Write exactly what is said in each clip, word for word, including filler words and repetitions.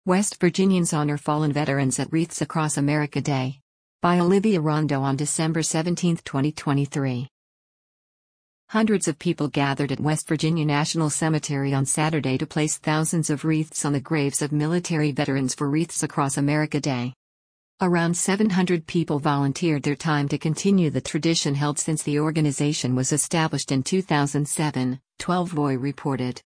West Virginians honor fallen veterans at Wreaths Across America Day. By Olivia Rondo on December seventeenth, twenty twenty-three. Hundreds of people gathered at West Virginia National Cemetery on Saturday to place thousands of wreaths on the graves of military veterans for Wreaths Across America Day. Around seven hundred people volunteered their time to continue the tradition held since the organization was established in two thousand seven, twelve Voy reported.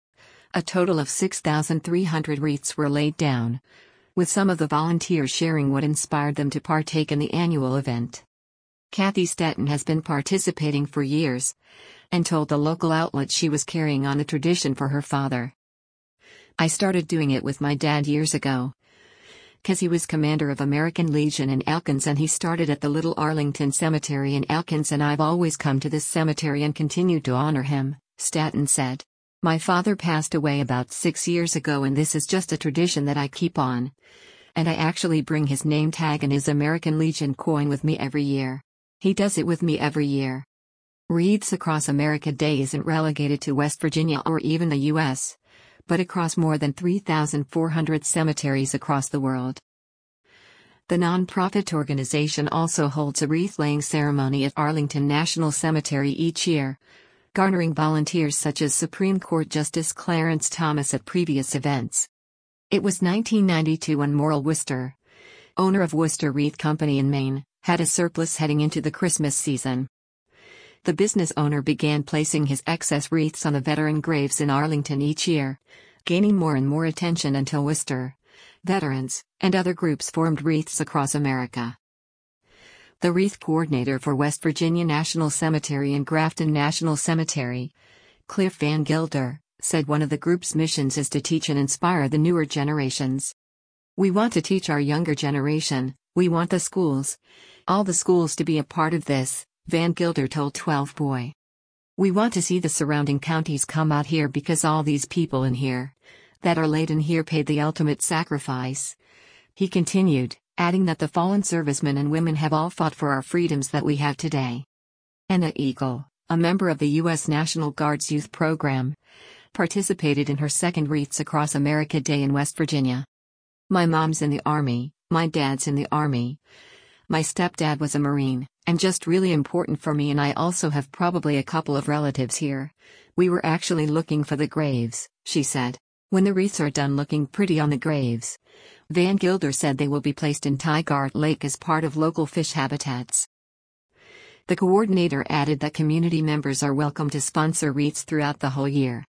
A total of six thousand three hundred wreaths were laid down, with some of the volunteers sharing what inspired them to partake in the annual event. Kathy Stetton has been participating for years, and told the local outlet she was carrying on a tradition for her father. "I started doing it with my dad years ago, 'cause he was commander of American Legion in Elkins and he started at the Little Arlington Cemetery in Elkins, and I've always come to this cemetery and continued to honor him," Stetton said. "My father passed away about six years ago and this is just a tradition that I keep on. And I actually bring his name tag and his American Legion coin with me every year. He does it with me every year." Wreaths Across America Day isn't relegated to West Virginia or even the U S, but across more than three thousand four hundred cemeteries across the world. The nonprofit organization also holds a wreath-laying ceremony at Arlington National Cemetery each year, garnering volunteers such as Supreme Court Justice Clarence Thomas at previous events. It was nineteen ninety-two when Morrill Worcester, owner of Worcester Wreath Company in Maine, had a surplus heading into the Christmas season. The business owner began placing his excess wreaths on the veteran graves in Arlington each year, gaining more and more attention until Worcester, veterans, and other groups formed Wreaths Across America. The wreath coordinator for West Virginia National Cemetery and Grafton National Cemetery, Cliff Van Gilder, said one of the group's missions is to teach and inspire the newer generations. "We want to teach our younger generation, we want the schools, all the schools to be a part of this," Van Gilder told twelve Voy. "We want to see the surrounding counties come out here because all these people in here, that are laid in here paid the ultimate sacrifice." He continued, adding that the fallen servicemen and women have all fought for our freedoms that we have today. Anna Eagle, a member of the U S National Guard's youth program, participated in her second Wreaths Across America Day in West Virginia. "My mom's in the Army, my dad's in the Army. My stepdad was a Marine, and just really important for me, and I also have probably a couple of relatives here. We were actually looking for the graves," she said. "When the wreaths are done looking pretty on the graves," Van Gilder said, "they will be placed in Tygart Lake as part of local fish habitats." The coordinator added that community members are welcome to sponsor wreaths throughout the whole year.